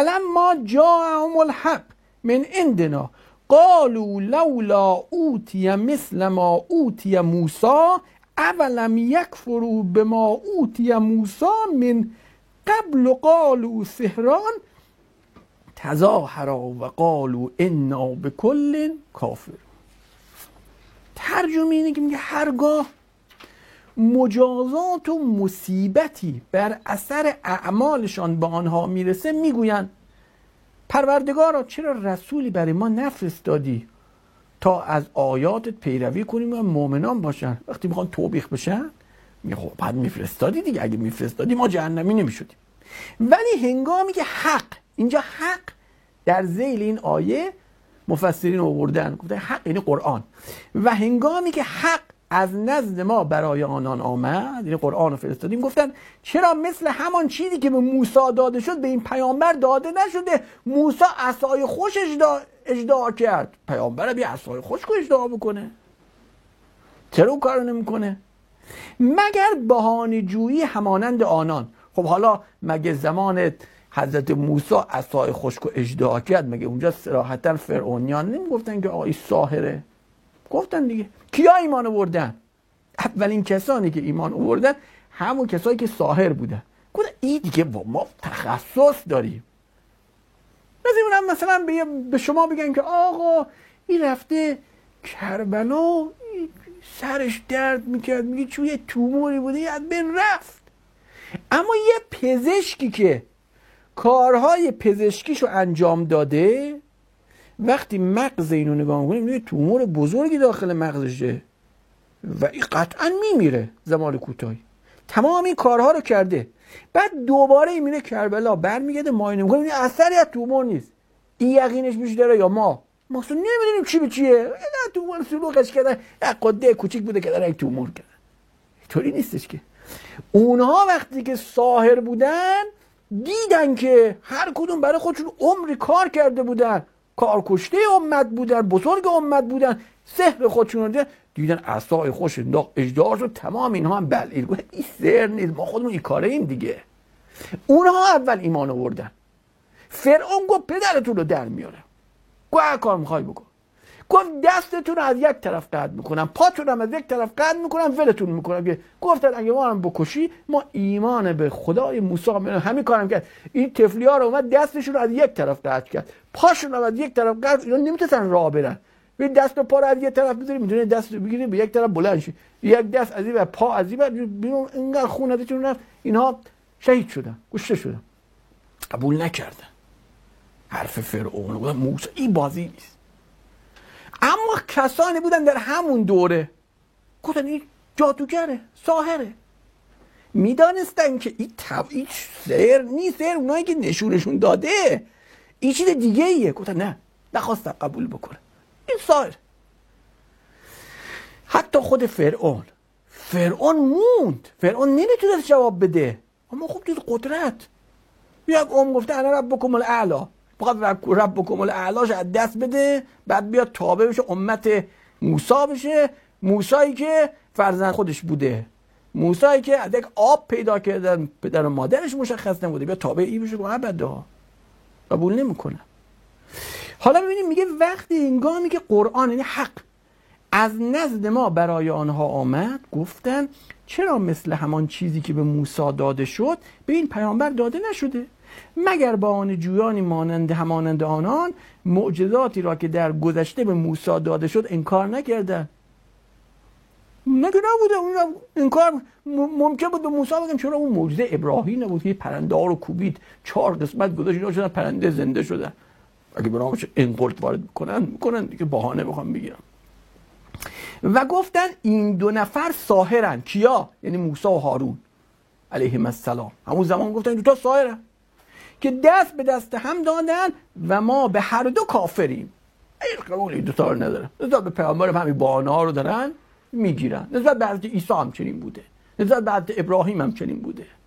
لما جاءهم الحق من عندنا قالوا لولا اوتی مثل ما اوتی موسی اولم یکفروا بما اوتی موسی من قبل قالوا سحران تظاهرا و قالوا انا بکل کافر. ترجمه اینه که میگه هرگاه مجازات و مصیبتی بر اثر اعمالشان به آنها میرسه میگویند پروردگارا چرا رسولی برای ما نفرستادی تا از آیاتت پیروی کنیم و مؤمنان باشن؟ وقتی میخوان توبیخ بشن میگه خب بعد میفرستادی دیگه، اگه میفرستادی ما جهنمی نمیشدیم. ولی هنگامی که حق، اینجا حق در ذیل این آیه مفسرین آوردن گفتن حق یعنی قرآن، و هنگامی که حق از نزد ما برای آنان آمد یعنی قرآن رو فرستادیم، گفتن چرا مثل همان چیزی که به موسی داده شد به این پیامبر داده نشده؟ موسی عصای خوش اژدها کرد، پیامبر بیا عصای خوش کو اژدها بکنه؟ چرا اون کارو نمیکنه؟ مگر بهانه جویی همانند آنان. خب حالا مگه زمان حضرت موسی عصای خشک و اژدها کرد، مگه اونجا صراحتا فرعونیان نمیگفتن که آقا ساحره؟ گفتن دیگه. کیا ایمان آوردن؟ اولین کسانی که ایمان آوردن همون کسایی که ساحر بودن. گفتن این دیگه ما تخصص داریم. مثلا به شما بگن که آقا این رفته کربلا سرش درد میکرد، میگه چون یه توموری بوده یاد بین رفت. اما یه پزشکی که کارهای پزشکیشو انجام داده وقتی مغز اینو نگاه میکنیم یه تومور بزرگی داخل مغزشه و این قطعا میمیره زمان کوتاهی. تمام این کارها رو کرده، بعد دوباره میره کربلا برمیگرده ماینه میکنه این اثری از تومور نیست. این یقینش بیشتره یا ما اصلا نمیدونیم چی به چیه؟ نه تومور سلوخش کردن، یک قده کوچیک بوده که داره یک تومور کردن. اینطوری نیستش که. اونها وقتی که ساحر بودن دیدن که هر کدوم برای خودشون عمری کار کرده بودن، کارکشته امت بودن، بزرگ امت بودن، سحر خودشون رو دیدن عصای خوش انداخت اژدها شد. تمام اینها هم این سحر نیست، ما خودمون این کاره ایم دیگه. اونها اول ایمان آوردن. فرعون گفت پدرتون رو در میاره، گفت هر کار میخوای بکن، گفت دستتون رو از یک طرف قطع میکنم، پاتون رو از یک طرف قطع میکنم، ولتون میکنم. گفتن اگه ما هم بکشی ما ایمان به خدای موسی همین کارم کرد. این تفلی ها رو اومد دستشون رو از یک طرف قطع کرد، پاشون رو از یک طرف قطع، اینا نمیتونن راه برن. به دست و پا رو از یک طرف بذاری میتونه دست رو بگیره به یک طرف بلند شه، یک دست از این و پا از این بیرون، اینقدر خون ازشون رفت اینها شهید شدن، کشته شدن. قبول نکردن حرف فرعون. گفتن موسی این بازی نیست. اما کسانی بودن در همون دوره گفتن این جادوگره، ساحره. میدانستن که این سحر نیست، سحر اونایی که نشونشون داده این چیز دیگه ایه. گفتن نه، نخواستن قبول بکنه، این ساحر. حتی خود فرعون موند، فرعون نمیتونه جواب بده. اما خب دید قدرت، یک گفته انا ربکم الاعلی، فقط ربکم الاعلاش از دست بده، بعد بیاد تابع بشه امت موسی بشه. موسایی که فرزند خودش بوده، موسایی که از یک آب پیدا کردن پدر و مادرش مشخص نبوده، بیاد تابع ای بشه. ابدا قبول نمیکنه. حالا ببینیم میگه وقتی هنگامی که قرآن یعنی حق از نزد ما برای آنها آمد گفتن چرا مثل همان چیزی که به موسی داده شد به این پیامبر داده نشده؟ مگر با آن جویانی همانند آنان معجزاتی را که در گذشته به موسی داده شد انکار نکردن. نگه نبوده انکار ممکن بود به موسی بگم چرا اون معجزه ابراهیم نبود که پرنده ها رو کوبید 4 قسمت گذاشت اینا شدن پرنده زنده شدن. اگه برامش انقلت وارد میکنن دیگه بهانه بخوام بگیرم. و گفتن این دو نفر ساحرن. کیا؟ یعنی موسی و هارون علیهم السلام. همون زمان گفتن این دو تا ساحرن که دست به دست هم دادن و ما به هر دو کافریم. قبول این دو تا رو ندارن. نسبت به پیامبر هم همین بهانه ها رو دارن میگیرن. نسبت به حضرت عیسی هم چنین بوده، نسبت به حضرت ابراهیم هم چنین بوده.